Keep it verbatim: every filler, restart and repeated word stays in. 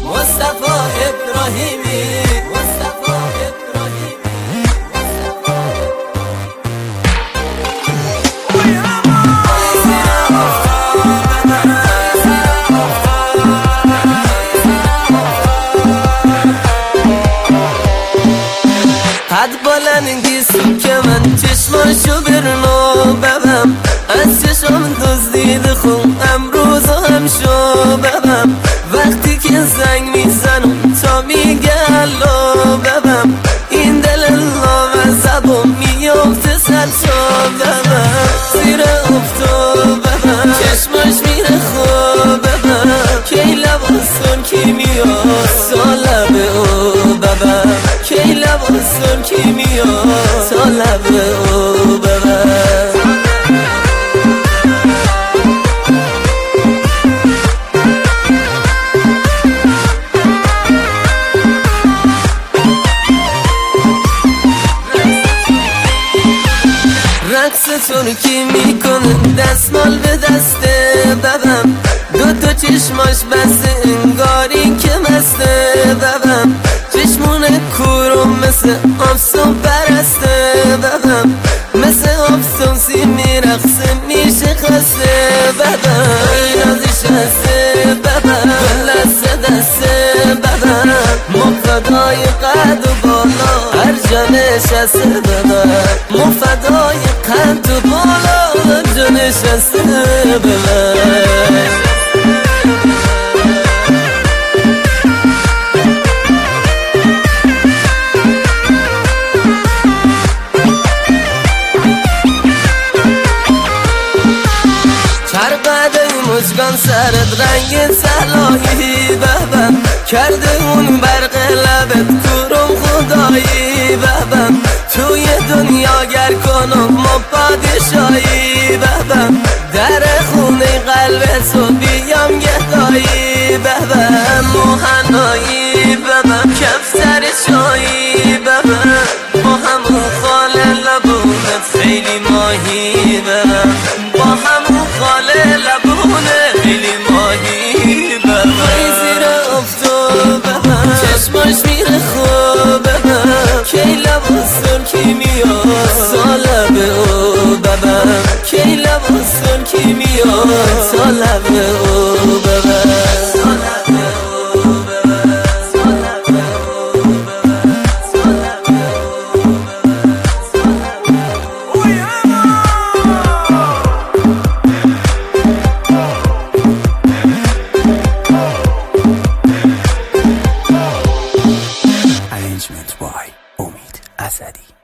مصطفی ابراهیمی مصطفی ابراهیمی قد بلندی سو که من چشماشو برنو ببم، از چشم دزدید خون امروز هم شو ببم. وقتی که زنگ میزنم تا میگه الو ببم، این دل لامصبم میفته سرشو ببم. زیر افتو ببم چشماش میره خوب ببم، کی لباسون کی میاد تا لب او ببم، کی لباسون کی میاد تا لب او ببم. رقص ترکی میکنه دستمال به دسته ببم، دو تا چشماش بسته انگاری که مسته ببم. چشمونه کورم مثل آفسون برسته ببم، مثل آفسون سی میرقصه میشه خسته ببم. این ازش هسته ببم لسه دسته ببم، مفدای قد و بالا هر جا نشسته ببم، مفدای قد و بالا هر جا نشسته ببم. مجگان سرت رنگ سلایی ببم، کرده اون برق لبت کورم خدایی ببم. توی دنیا گر کنم ما پادشایی ببم، در خونه قلبتو بیام گدایی ببم. موهنایی ببم کفتر شایی ببم، با همون خال لبونت خیلی ماهی ببم، با همون خال لبونت خیلی ماهی ببم. زیر افتو ببم چشماش میره خوب ببم، کی لباسون کی میاد تا لب او ببم، کی لباسون کی میاد تا لب او ببم. Arrangement by Omid Azadi.